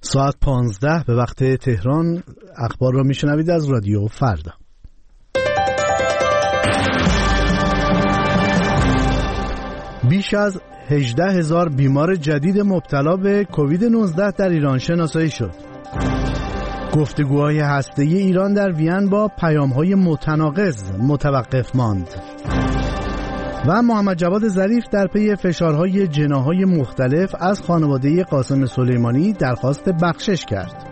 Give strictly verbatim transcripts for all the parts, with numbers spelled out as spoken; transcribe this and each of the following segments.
ساعت پانزده به وقت تهران. اخبار را میشنوید از رادیو فردا. بیش از هجده هزار بیمار جدید مبتلا به کووید نوزده در ایران شناسایی شد. گفتگوهای هسته‌ای ایران در وین با پیام‌های متناقض متوقف ماند. و محمد جواد ظریف در پی فشارهای جناح‌های مختلف از خانواده قاسم سلیمانی درخواست بخشش کرد.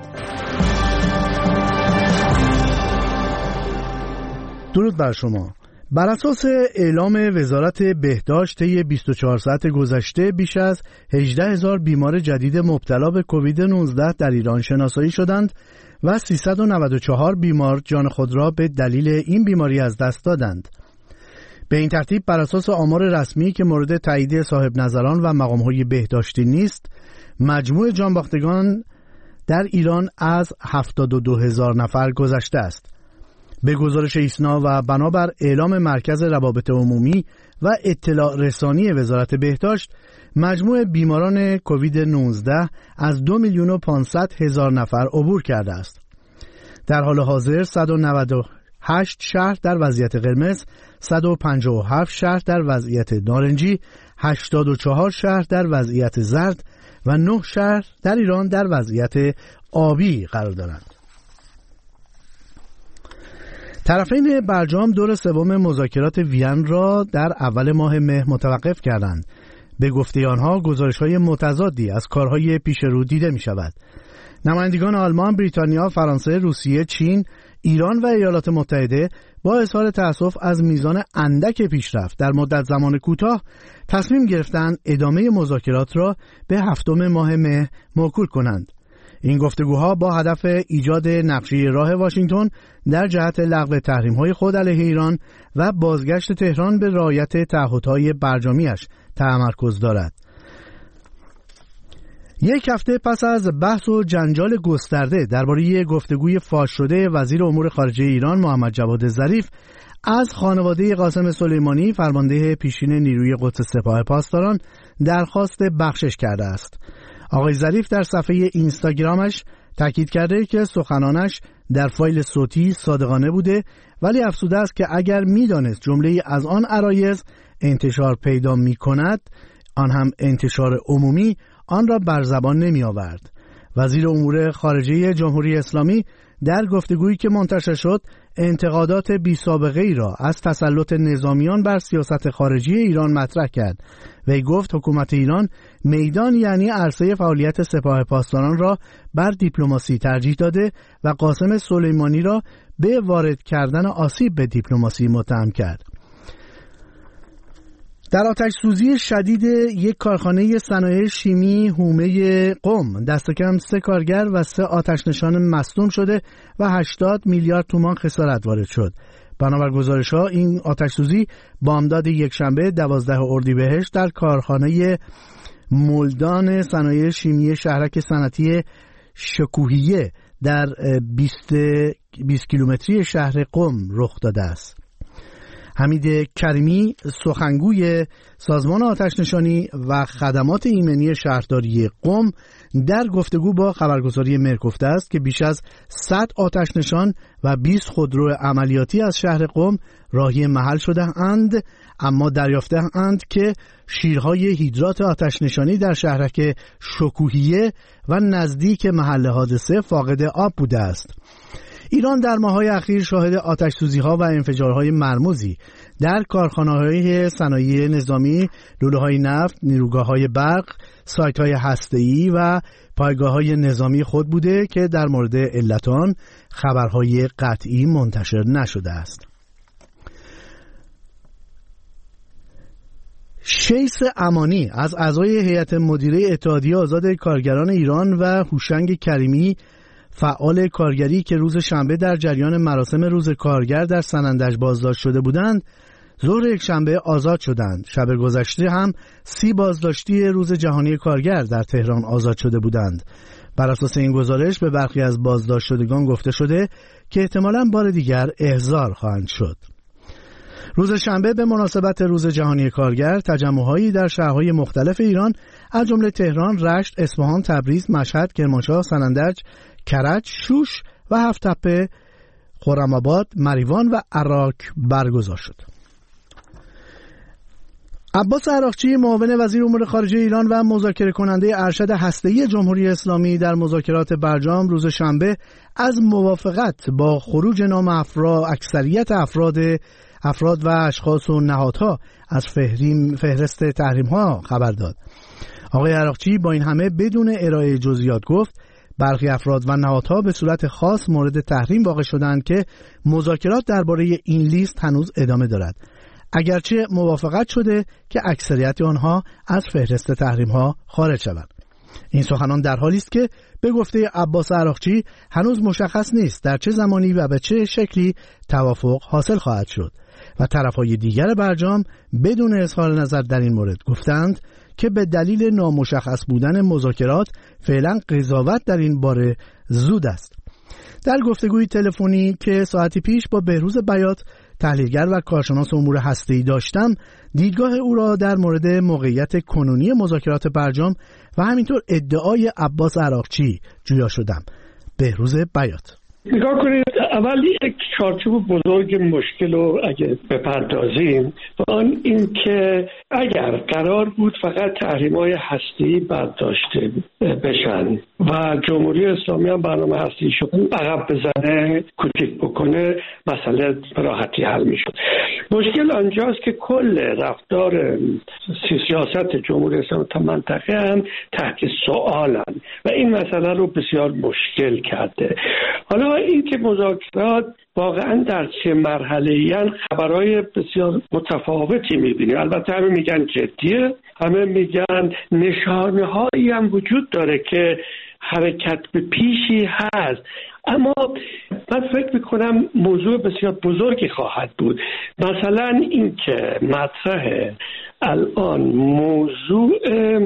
درود بر شما. بر اساس اعلام وزارت بهداشت طی بیست و چهار ساعت گذشته بیش از هجده هزار بیمار جدید مبتلا به کووید نوزده در ایران شناسایی شدند و سیصد و نود و چهار بیمار جان خود را به دلیل این بیماری از دست دادند. به این ترتیب بر اساس آمار رسمی که مورد تایید صاحب نظران و مقام‌های بهداشتی نیست، مجموع جانباختگان در ایران از هفتاد و دو هزار نفر گذشته است. به گزارش ایسنا و بنابر اعلام مرکز روابط عمومی و اطلاع رسانی وزارت بهداشت، مجموع بیماران کووید نوزده از دو میلیون و پانصد هزار نفر عبور کرده است. در حال حاضر صد و نود و هشت شهر در وضعیت قرمز، صد و پنجاه و هفت شهر در وضعیت نارنجی، هشتاد و چهار شهر در وضعیت زرد و نه شهر در ایران در وضعیت آبی قرار دارند. طرفین برجام دور سوم مذاکرات وین را در اول ماه مه متوقف کردند. به گفته آنها گزارش‌های متضادی از کارهای پیش رو دیده می شود. نمایندگان آلمان، بریتانیا، فرانسه، روسیه، چین، ایران و ایالات متحده با اظهار تأسف از میزان اندک پیشرفت در مدت زمان کوتاه تصمیم گرفتند ادامه مذاکرات را به هفتم ماه مه موکول کنند. این گفتگوها با هدف ایجاد نقشه راه واشنگتن در جهت لغو تحریم‌های خود علیه ایران و بازگشت تهران به رعایت تعهدهای برجامیش تمرکز دارد. یک هفته پس از بحث و جنجال گسترده درباره گفتگوی فاش شده وزیر امور خارجه ایران محمد جواد ظریف از خانواده قاسم سلیمانی فرمانده پیشین نیروی قدس سپاه پاسداران درخواست بخشش کرده است. آقای ظریف در صفحه اینستاگرامش تاکید کرده که سخنانش در فایل صوتی صادقانه بوده، ولی افسوده است که اگر می‌دانست جمله‌ای از آن عرایض انتشار پیدا می‌کند، آن هم انتشار عمومی، آن را بر زبان نمی آورد. وزیر امور خارجه جمهوری اسلامی در گفتگویی که منتشر شد انتقادات بی سابقه ای را از تسلط نظامیان بر سیاست خارجی ایران مطرح کرد. وی گفت حکومت ایران میدان یعنی عرصه فعالیت سپاه پاسداران را بر دیپلماسی ترجیح داده و قاسم سلیمانی را به وارد کردن آسیب به دیپلماسی متهم کرد. در آتش سوزی شدید یک کارخانه صنایع شیمی هومه قم دست کم سه کارگر و سه آتش نشان مصدوم شده و هشتاد میلیارد تومان خسارت وارد شد. بنابر گزارش‌ها این آتش سوزی بامداد یک شنبه دوازده اردیبهشت در کارخانه مولدان صنایع شیمی شهرک صنعتی شکوهیه در بیست کیلومتری شهر قم رخ داده است. حمید کریمی سخنگوی سازمان آتش نشانی و خدمات ایمنی شهرداری قم در گفتگو با خبرگزاری مر گفته است که بیش از صد آتش نشان و بیست خودرو عملیاتی از شهر قم راهی محل شده اند، اما دریافته اند که شیرهای هیدرات آتش نشانی در شهرک شکوهیه و نزدیک محل حادثه فاقد آب بوده است. ایران در ماه‌های اخیر شاهد آتش سوزی‌ها و انفجارهای مرموزی در کارخانه‌های صنایع نظامی، لوله‌های نفت، نیروگاه‌های برق، سایت‌های هسته‌ای و پایگاه‌های نظامی خود بوده که در مورد علت آن خبرهای قطعی منتشر نشده است. شیس امانی از اعضای هیئت مدیره اتحادیه آزاد کارگران ایران و هوشنگ کریمی فعال کارگری که روز شنبه در جریان مراسم روز کارگر در سنندج بازداشت شده بودند، ظهر یک شنبه آزاد شدند. شب گذشته هم سی بازداشتی روز جهانی کارگر در تهران آزاد شده بودند. بر اساس این گزارش به برخی از بازداشت شدگان گفته شده که احتمالاً بار دیگر احضار خواهند شد. روز شنبه به مناسبت روز جهانی کارگر تجمع‌هایی در شهرهای مختلف ایران از جمله تهران، رشت، اصفهان، تبریز، مشهد، کرمانشاه، سنندج، کرج، شوش و هفت‌تپه، خرم‌آباد، مریوان و عراق برگزار شد. عباس عراقچی، معاون وزیر امور خارجه ایران و مذاکره کننده ارشد هسته‌ای جمهوری اسلامی، در مذاکرات برجام روز شنبه از موافقت با خروج نام افراد اکثریت افراد افراد و اشخاص و نهادها از فهرست تحریم‌ها خبر داد. آقای عراقچی با این همه بدون ارائه جزئیات گفت برخی افراد و نهادها به صورت خاص مورد تحریم واقع شدند که مذاکرات درباره این لیست هنوز ادامه دارد، اگرچه موافقت شده که اکثریت آنها از فهرست تحریم‌ها خارج شوند. این سخنان در حالی است که به گفته عباس عراقچی هنوز مشخص نیست در چه زمانی و به چه شکلی توافق حاصل خواهد شد و طرف‌های دیگر برجام بدون اظهار نظر در این مورد گفتند که به دلیل نامشخص بودن مذاکرات فعلا قضاوت در این باره زود است. در گفتگوی تلفنی که ساعتی پیش با بهروز بیات، تحلیلگر و کارشناس امور هسته‌ای داشتم، دیدگاه او را در مورد موقعیت کنونی مذاکرات برجام و همینطور ادعای عباس عراقچی جویا شدم. بهروز بیات: نگاه کنید، اول یک چارچوب بزرگ مشکل رو اگه بپردازیم، آن این که اگر قرار بود فقط تحریم‌های هسته‌ای برداشته بشن و جمهوری اسلامی هم برنامه هسته‌ای شد عقب بزنه، کوچیک بکنه، مسئله راحتی حل میشد. مشکل آنجاست که کل رفتار سیاست جمهوری اسلامی تا منطقه هم تحت سوالن و این مسئله رو بسیار مشکل کرده. حالا این که مذاکرات واقعا در چه مرحله‌ای ان، خبرهای بسیار متفاوتی می‌بینیم. البته همه میگن جدیه، همه میگن نشانه‌هایی هم وجود داره که حرکت به پیشی هست، اما من فکر میکنم موضوع بسیار بزرگی خواهد بود. مثلا این که مطرح الان موضوع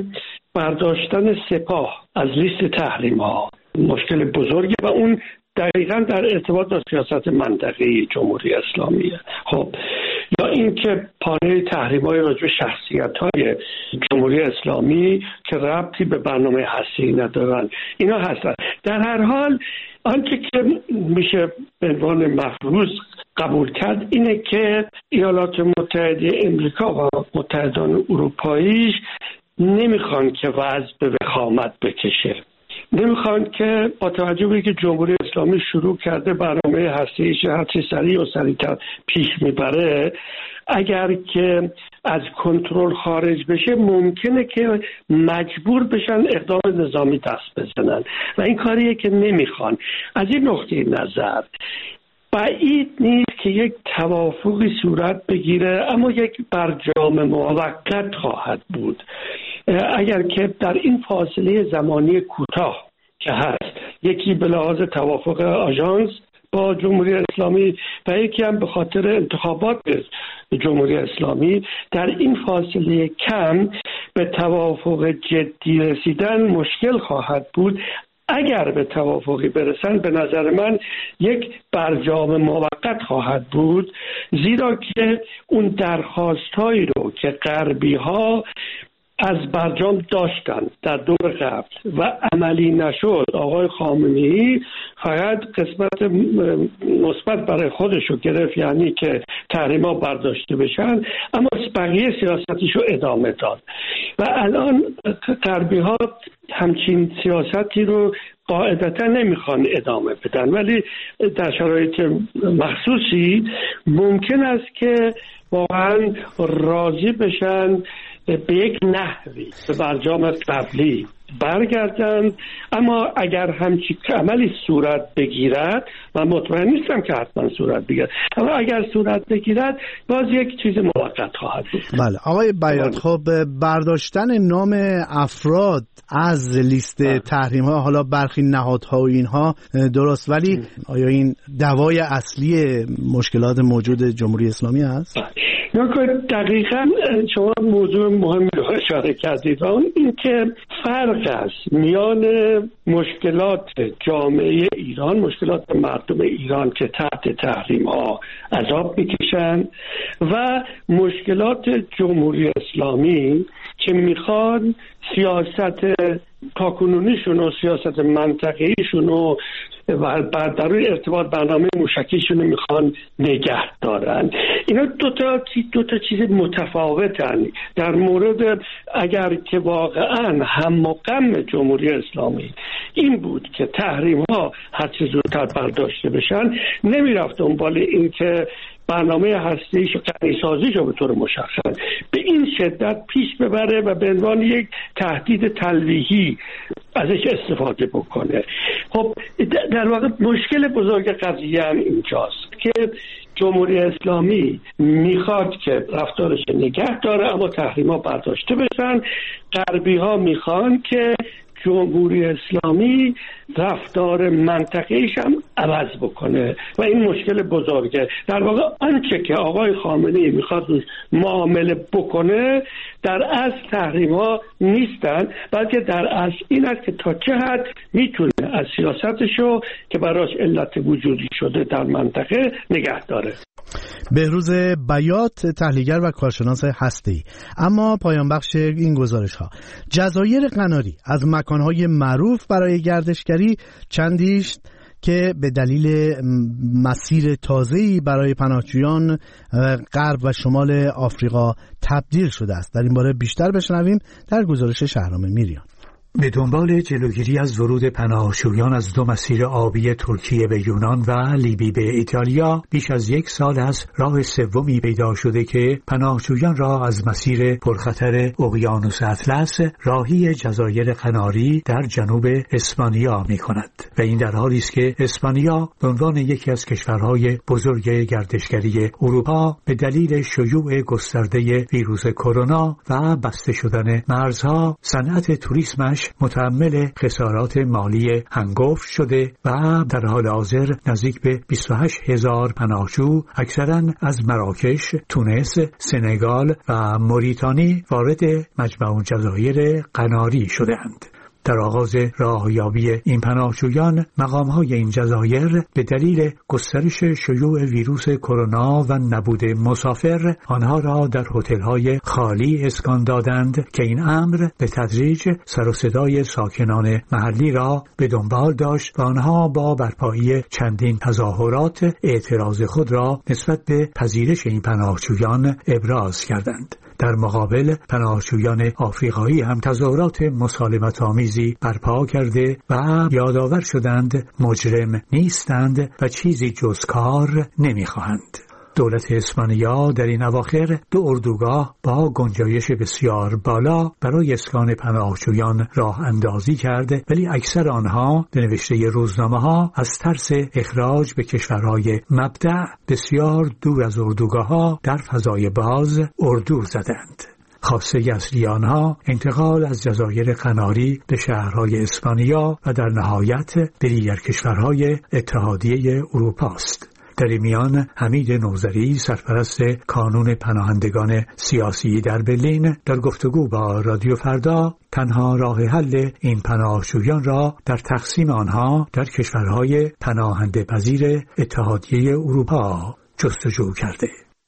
برداشتن سپاه از لیست تحریم ها مشکل بزرگی و اون دقیقاً در ارتباط با سیاست منطقه‌ای جمهوری اسلامیه. خب یا اینکه پانه تحریم‌های راجع به شخصیت‌های جمهوری اسلامی که ربطی به برنامه هسته‌ای ندارن، اینا هستن. در هر حال آنچه که میشه به عنوان مفروض قبول کرد اینه که ایالات متحده امریکا و متحدان اروپاییش نمیخوان که وضع به وخامت بکشه، نمیخوان که با توجه به اینکه جمهوری اسلامی شروع کرده برنامه هسته‌ایش هرچی سریع و سریعتر پیش میبره، اگر که از کنترل خارج بشه ممکنه که مجبور بشن اقدام نظامی دست بزنن و این کاریه که نمیخوان. از این نقطه نظر بعید نیست که یک توافقی صورت بگیره، اما یک برجام موقت خواهد بود. اگر که در این فاصله زمانی کوتاه که هست، یکی به لحاظ توافق آژانس با جمهوری اسلامی و یکی هم به خاطر انتخابات جمهوری اسلامی، در این فاصله کم به توافق جدی رسیدن مشکل خواهد بود. اگر به توافقی برسن به نظر من یک برجام موقت خواهد بود، زیرا که اون درخواستهایی رو که غربی ها از برجام داشتن در دور قبل و عملی نشد، آقای خامنه‌ای فقط قسمت مثبت برای خودش رو گرفت، یعنی که تحریم‌ها برداشته بشن، اما بقیه سیاستش رو ادامه داد و الان غربی ها همچین سیاستی رو قاعدتا نمیخوان ادامه بدن، ولی در شرایط مخصوصی ممکن است که واقعا راضی بشن به یک نحوی به برجام قبلی برگردند. اما اگر همچین عملی صورت بگیرد، من مطمئن نیستم که حتما صورت بگیرد، اما اگر صورت بگیرد باز یک چیز موقت خواهد بود. بله آقای بیات، خب برداشتن نام افراد از لیست تحریم ها، حالا برخی نهادها و اینها درست، ولی آیا این دوای اصلی مشکلات موجود جمهوری اسلامی هست؟ دقیقاً شما موضوع مهمی رو اشاره کردید و اون این که فرق است میان مشکلات جامعه ایران، مشکلات مردم ایران که تحت تحریم ها عذاب میکشن و مشکلات جمهوری اسلامی که میخوان سیاست تاکنونیشون و سیاست منطقه‌ایشون و بعد در روی ارتباط برنامه موشکیشون رو میخوان نگه دارن. اینا دو تا دو تا چیز متفاوتن. در مورد اگر که واقعا هم و غم جمهوری اسلامی این بود که تحریم ها هر چه زودتر برداشته بشن، نمیرفت دنبال این که برنامه هسته‌ایش و غنی‌سازیش رو به طور مشخص به این شدت پیش ببره و به عنوان یک تهدید تلویحی ازش استفاده بکنه. خب در واقع مشکل بزرگ قضیه هم اینجاست که جمهوری اسلامی میخواد که رفتارش نگه داره اما تحریم‌ها برداشته بشن. غربی‌ها میخوان که جمهوری اسلامی رفتار منطقه‌ایش هم عوض بکنه و این مشکل بزرگه. در واقع آنچه که آقای خامنه‌ای میخواد روش معامله بکنه در اصل تحریم‌ها نیستن، بلکه در اصل این است که تا چه حد میتونه از سیاستشو که براش علت وجودی شده در منطقه نگه داره. بهروز بیات، تحلیلگر و کارشناس هسته‌ای. اما پایان بخش این گزارش ها، جزایر قناری از مکانهای معروف برای گردشگری چندیش که به دلیل مسیر تازه‌ای برای پناهجویان غرب و شمال آفریقا تبدیل شده است. در این باره بیشتر بشنویم در گزارش شهرام میریان. به دنبال جلوگیری از ورود پناهجویان از دو مسیر آبی ترکیه به یونان و لیبی به ایتالیا، بیش از یک سال است راه سومی پیدا شده که پناهجویان را از مسیر پرخطر اقیانوس اطلس راهی جزایر قناری در جنوب اسپانیا می کند و این در حالی است که اسپانیا به عنوان یکی از کشورهای بزرگ گردشگری اروپا به دلیل شیوع گسترده ویروس کرونا و بسته شدن مرزها صنعت توریسمش متحمل خسارات مالی هنگفت شده و در حال حاضر نزدیک به بیست و هشت هزار پناهجو اکثراً از مراکش، تونس، سنگال و موریتانی وارد مجمع جزایر قناری شده‌اند. در آغاز راهیابی این پناهجویان، مقام‌های این جزایر به دلیل گسترش شیوع ویروس کرونا و نبود مسافر آنها را در هتل‌های خالی اسکان دادند که این امر به تدریج سر و صدای ساکنان محلی را به دنبال داشت و آنها با برپایی چندین تظاهرات اعتراض خود را نسبت به پذیرش این پناهجویان ابراز کردند. در مقابل پناهجویان آفریقایی هم تظاهرات مسالمت‌آمیزی برپا کرده و یادآور شدند مجرم نیستند و چیزی جز کار نمی‌خواهند. دولت اسپانیا در این اواخر دو اردوگاه با گنجایش بسیار بالا برای اسکان پناهجویان راه اندازی کرده، ولی اکثر آنها به نوشته روزنامه‌ها از ترس اخراج به کشورهای مبدأ بسیار دور از اردوگاه‌ها در فضای باز اردو زدند. خواسته اصلی آنها انتقال از جزایر قناری به شهرهای اسپانیا و در نهایت به دیگر کشورهای اتحادیه اروپا است. در این میان حمید نوذری، سرپرست کانون پناهندگان سیاسی در برلین، در گفتگو با رادیو فردا تنها راه حل این پناهجویان را در تقسیم آنها در کشورهای پناهنده پذیر اتحادیه اروپا جستجو کرده.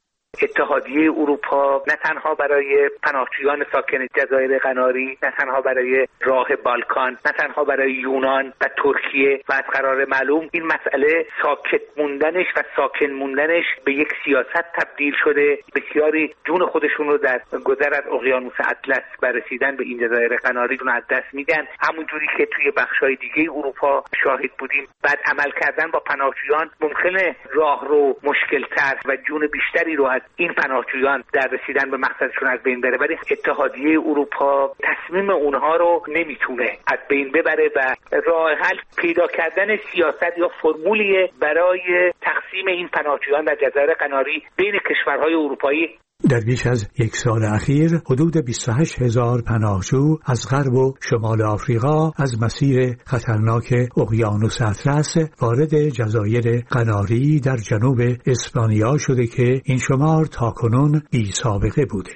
اتحادیه اروپا نه تنها برای پناهجویان ساکن جزایر قناری، نه تنها برای راه بالکان، نه تنها برای یونان و ترکیه و از قرار معلوم این مسئله ساکت موندنش و ساکن موندنش به یک سیاست تبدیل شده. بسیاری جون خودشون رو در گذر از اقیانوس اطلس و رسیدن به این جزایر قناری رو از دست میدن. همونجوری که توی بخشای دیگه اروپا شاهد بودیم، بعد عمل کردن با پناهجویان ممکنه راه رو مشکل‌تر و جون بیشتری رو از این پناهجویان در رسیدن به مقصدشون از بین بره، ولی اتحادیه اروپا تصمیم اونها رو نمیتونه از بین ببره و راه حل پیدا کردن سیاست یا فرمولی برای تقسیم این پناهجویان در جزایر قناری بین کشورهای اروپایی. در بیش از یک سال اخیر حدود بیست و هشت هزار پناهجو از غرب و شمال آفریقا از مسیر خطرناک اقیانوس اطلس وارد جزایر قناری در جنوب اسپانیا شده که این شمار تاکنون بی سابقه بوده.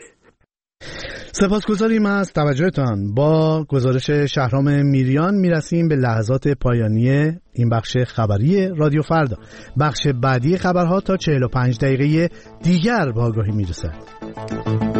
سپاسگزاریم از توجهتان. با گزارش شهرام میریان میرسیم به لحظات پایانی این بخش خبری رادیو فردا. بخش بعدی خبرها تا چهل و پنج دقیقه دیگر با آگاهی میرسد.